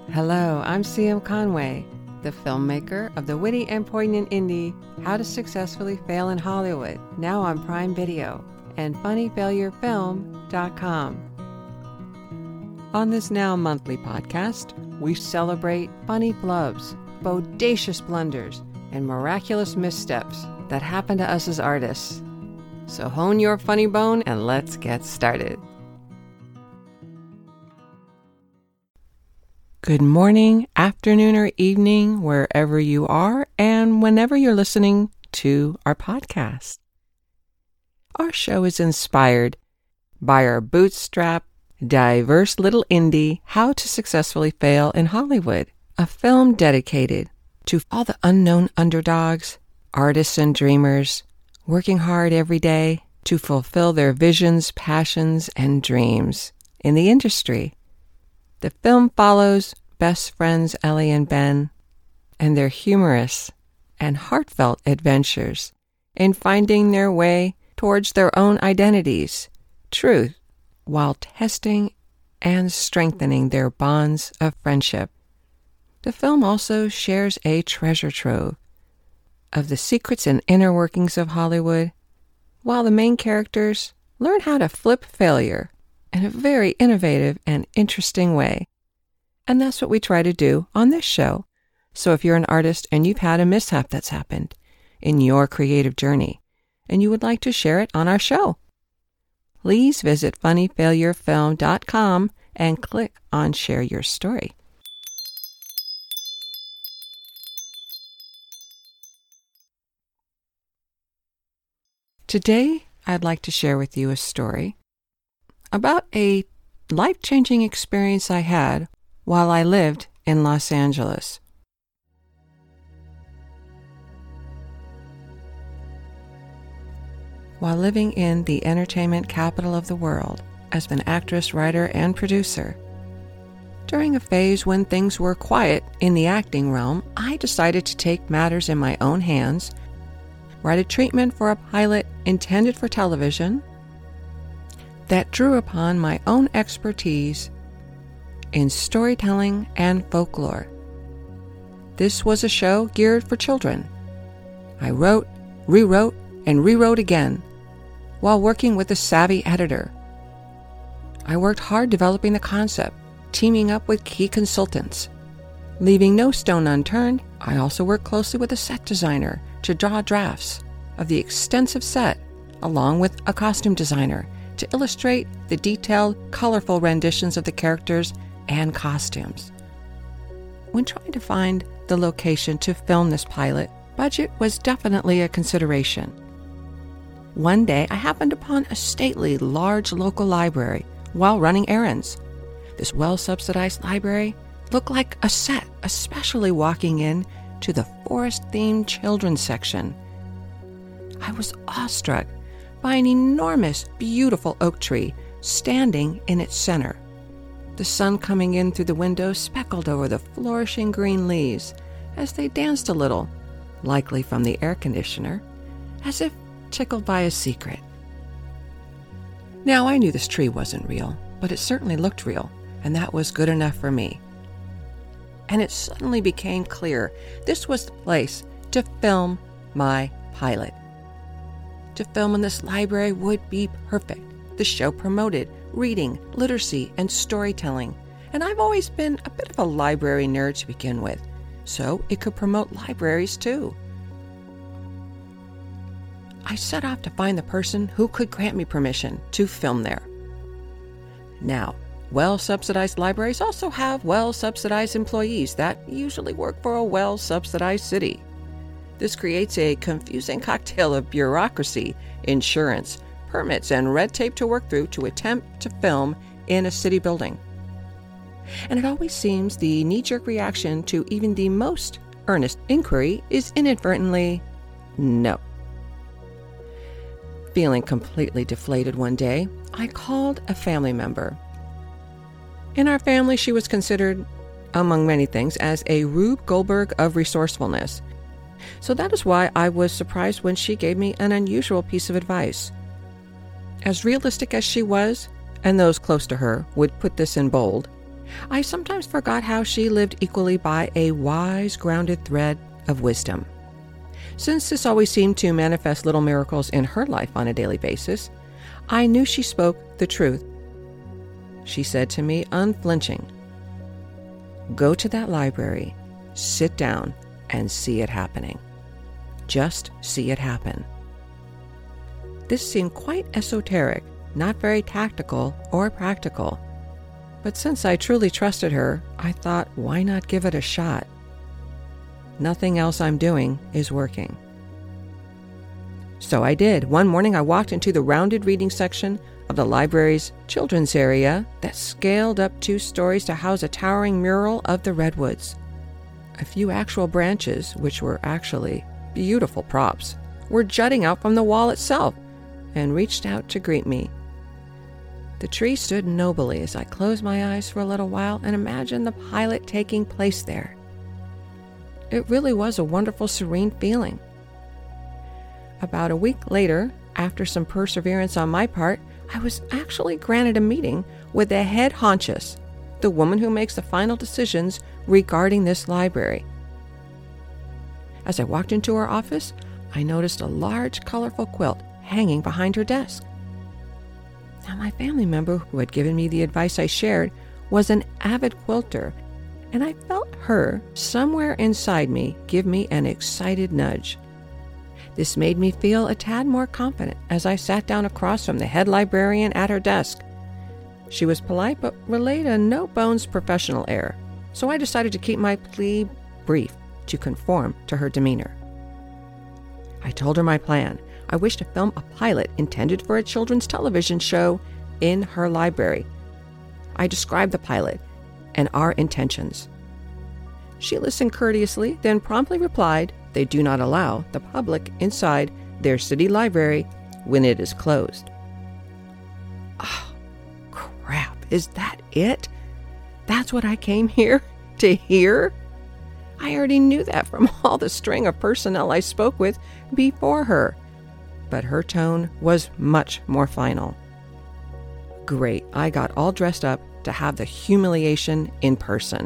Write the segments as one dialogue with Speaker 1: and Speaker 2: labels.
Speaker 1: Hello, I'm CM Conway, the filmmaker of the witty and poignant indie How to Successfully Fail in Hollywood, now on Prime Video, and funnyfailurefilm.com. On this now monthly podcast, we celebrate funny flubs, bodacious blunders, and miraculous missteps that happen to us as artists. So hone your funny bone and let's get started. Good morning, afternoon, or evening, wherever you are, and whenever you're listening to our podcast. Our show is inspired by our bootstrap, diverse little indie, How to Successfully Fail in Hollywood, a film dedicated to all the unknown underdogs, artists and dreamers, working hard every day to fulfill their visions, passions, and dreams in the industry. The film follows best friends Ellie and Ben and their humorous and heartfelt adventures in finding their way towards their own identities, truth, while testing and strengthening their bonds of friendship. The film also shares a treasure trove of the secrets and inner workings of Hollywood, while the main characters learn how to flip failure in a very innovative and interesting way. And that's what we try to do on this show. So if you're an artist and you've had a mishap that's happened in your creative journey and you would like to share it on our show, please visit funnyfailurefilm.com and click on Share Your Story. Today, I'd like to share with you a story about a life-changing experience I had while I lived in Los Angeles. While living in the entertainment capital of the world as an actress, writer, and producer, during a phase when things were quiet in the acting realm, I decided to take matters in my own hands, write a treatment for a pilot intended for television that drew upon my own expertise in storytelling and folklore. This was a show geared for children. I wrote, rewrote, and rewrote again while working with a savvy editor. I worked hard developing the concept, teaming up with key consultants. Leaving no stone unturned, I also worked closely with a set designer to draw drafts of the extensive set, along with a costume designer to illustrate the detailed, colorful renditions of the characters and costumes. When trying to find the location to film this pilot, budget was definitely a consideration. One day, I happened upon a stately, large local library while running errands. This well-subsidized library looked like a set, especially walking in to the forest-themed children's section. I was awestruck by an enormous, beautiful oak tree standing in its center. The sun coming in through the window speckled over the flourishing green leaves as they danced a little, likely from the air conditioner, as if tickled by a secret. Now, I knew this tree wasn't real, but it certainly looked real, and that was good enough for me. And it suddenly became clear this was the place to film my pilot. To film in this library would be perfect. The show promoted reading, literacy, and storytelling, and I've always been a bit of a library nerd to begin with, so it could promote libraries too. I set off to find the person who could grant me permission to film there. Now, well-subsidized libraries also have well-subsidized employees that usually work for a well-subsidized city. This creates a confusing cocktail of bureaucracy, insurance, permits, and red tape to work through to attempt to film in a city building. And it always seems the knee-jerk reaction to even the most earnest inquiry is inadvertently no. Feeling completely deflated one day, I called a family member. In our family, she was considered, among many things, as a Rube Goldberg of resourcefulness. So that is why I was surprised when she gave me an unusual piece of advice. As realistic as she was, and those close to her would put this in bold, I sometimes forgot how she lived equally by a wise, grounded thread of wisdom. Since this always seemed to manifest little miracles in her life on a daily basis, I knew she spoke the truth. She said to me, unflinching, "Go to that library, sit down, and see it happening. Just see it happen." This seemed quite esoteric, not very tactical or practical. But since I truly trusted her, I thought, why not give it a shot? Nothing else I'm doing is working. So I did. One morning I walked into the rounded reading section of the library's children's area that scaled up 2 stories to house a towering mural of the redwoods. A few actual branches, which were actually beautiful props, were jutting out from the wall itself and reached out to greet me. The tree stood nobly as I closed my eyes for a little while and imagined the pilot taking place there. It really was a wonderful, serene feeling. About a week later, after some perseverance on my part, I was actually granted a meeting with the head honchess, the woman who makes the final decisions regarding this library. As I walked into her office, I noticed a large, colorful quilt hanging behind her desk. Now, my family member who had given me the advice I shared was an avid quilter, and I felt her, somewhere inside me, give me an excited nudge. This made me feel a tad more confident as I sat down across from the head librarian at her desk. She was polite but relayed a no-bones professional air, so I decided to keep my plea brief to conform to her demeanor. I told her my plan. I wished to film a pilot intended for a children's television show in her library. I described the pilot and our intentions. She listened courteously, then promptly replied they do not allow the public inside their city library when it is closed. Oh, crap. Is that it? That's what I came here to hear? I already knew that from all the string of personnel I spoke with before her. But her tone was much more final. Great, I got all dressed up to have the humiliation in person.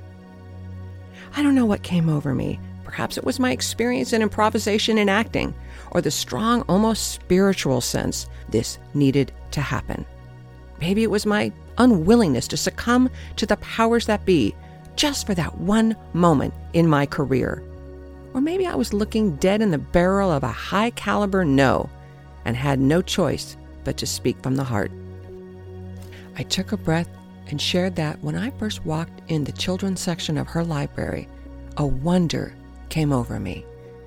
Speaker 1: I don't know what came over me. Perhaps it was my experience in improvisation and acting, or the strong, almost spiritual sense this needed to happen. Maybe it was my unwillingness to succumb to the powers that be just for that one moment in my career. Or maybe I was looking dead in the barrel of a high-caliber no and had no choice but to speak from the heart. I took a breath and shared that when I first walked in the children's section of her library, a wonder came over me.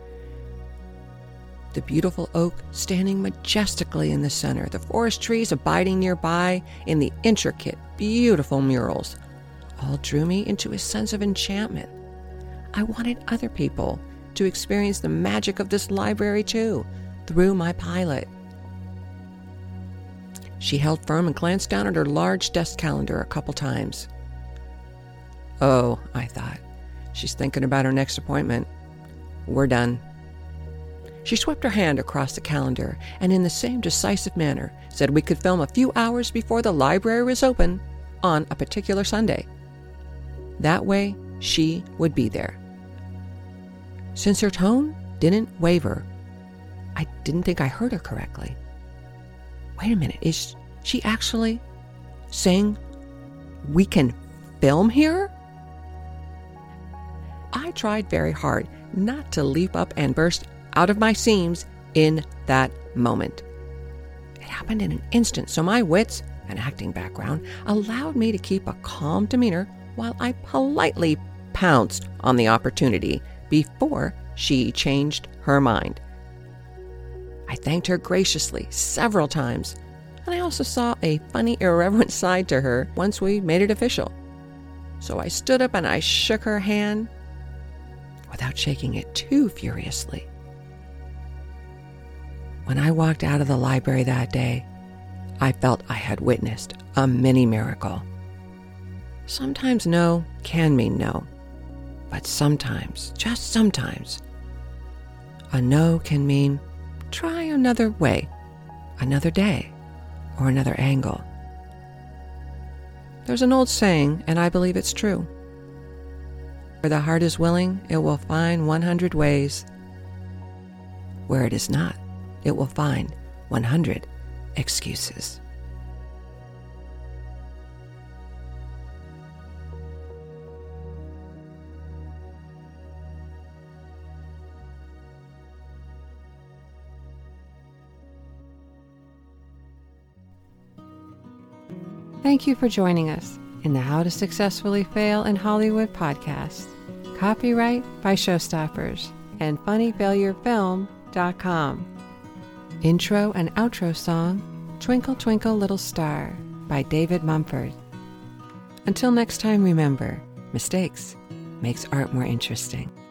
Speaker 1: The beautiful oak standing majestically in the center, the forest trees abiding nearby in the intricate, beautiful murals, all drew me into a sense of enchantment. I wanted other people to experience the magic of this library too, through my pilot. She held firm and glanced down at her large desk calendar a couple times. Oh, I thought, she's thinking about her next appointment. We're done. She swept her hand across the calendar and in the same decisive manner said we could film a few hours before the library was open on a particular Sunday. That way, she would be there. Since her tone didn't waver, I didn't think I heard her correctly. Wait a minute, is she actually saying we can film here? I tried very hard not to leap up and burst out of my seams in that moment. It happened in an instant, so my wits and acting background allowed me to keep a calm demeanor while I politely pounced on the opportunity before she changed her mind. I thanked her graciously several times, and I also saw a funny, irreverent side to her once we made it official. So I stood up and I shook her hand without shaking it too furiously. When I walked out of the library that day, I felt I had witnessed a mini miracle. Sometimes no can mean no, but sometimes, just sometimes, a no can mean try another way, another day, or another angle. There's an old saying, and I believe it's true. Where the heart is willing, it will find 100 ways. Where it is not, it will find 100 excuses. Thank you for joining us in the How to Successfully Fail in Hollywood podcast. Copyright by Showstoppers and funnyfailurefilm.com. Intro and outro song, Twinkle Twinkle Little Star by David Mumford. Until next time, remember, mistakes makes art more interesting.